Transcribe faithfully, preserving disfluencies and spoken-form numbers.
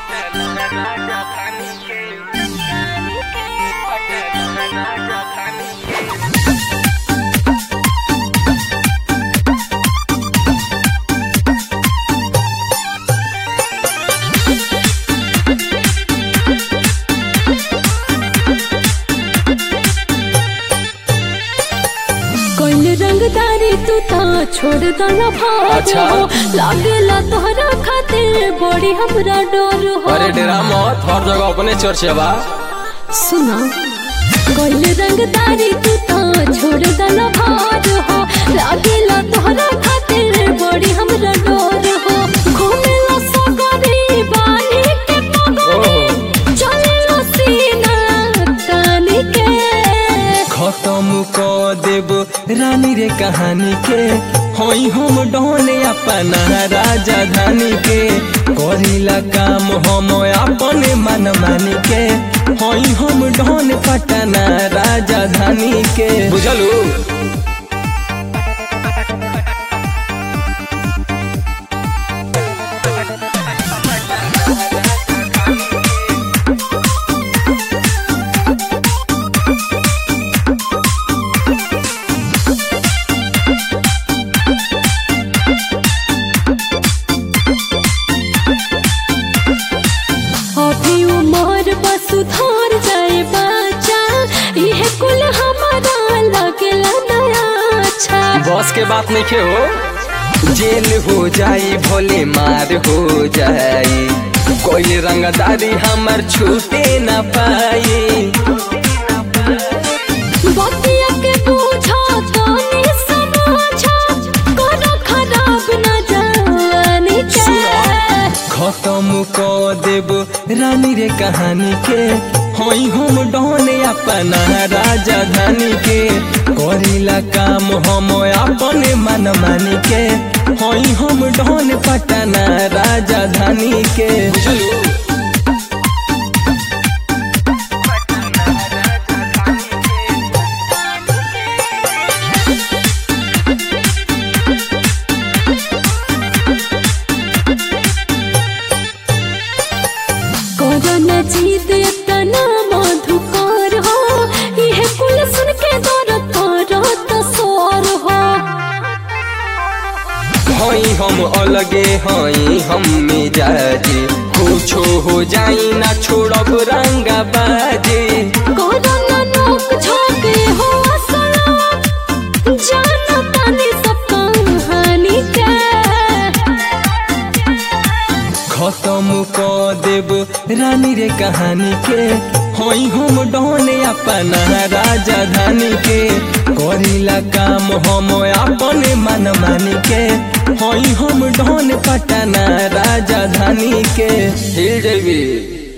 रंगदारी तू ता छोड़ दला भाग अच्छा। हो लागेला तोहरा खातिर बड़ी हमरा डर हो। अरे डेरा मत, हर जगह अपने चर्चा बा। सुना कोई रंगदारी तू ता छोड़ दला भाग हो लागेला तोहरा खातिर बड़ी हमरा डर हो। घूमेला सगरी बानी के पगड़ी चलेला सीना तानी के खत्म क देब रानी रे कहानी के होई हम डोले अपना राजधानी के करिला काम हम अपने मन मानी के होई हम डोले पटना राजधानी के बुझलू। अभी उमर बसुधार जाए बच्चा इहे कुल हमारा लगेला नया अच्छा। बस के बात नहीं खे हो, जेल हो जाई भोले मार हो जाई कोई रंगदारी हमर छूटे न पाई। बतिया के पूछा तानी समझा करो खराब न जानी के खत्म क देब रानी रे कहानी के होई हम डोले अपना राजधानी के करिला काम हम अपने मन मानी के होई हम डोले पटना राजधानी के बुझलू। कोरोना जीत इतना मधुकर हो इहे कुल सुन के दर्द करत सोर हो। हई हम अलगे हई हम मिजाजी कुछो हो जाई ना छोड़ब रंगा बाजी। कोरोना नोक झोंके हो असला जाना तानी सब कहानी के खत्म क देब रानी रे कहानी के होई हम डोले अपना राजधानी के करिला काम हम अपने मन मानी के होई हम डोले पटना राजधानी के हिल जेबी।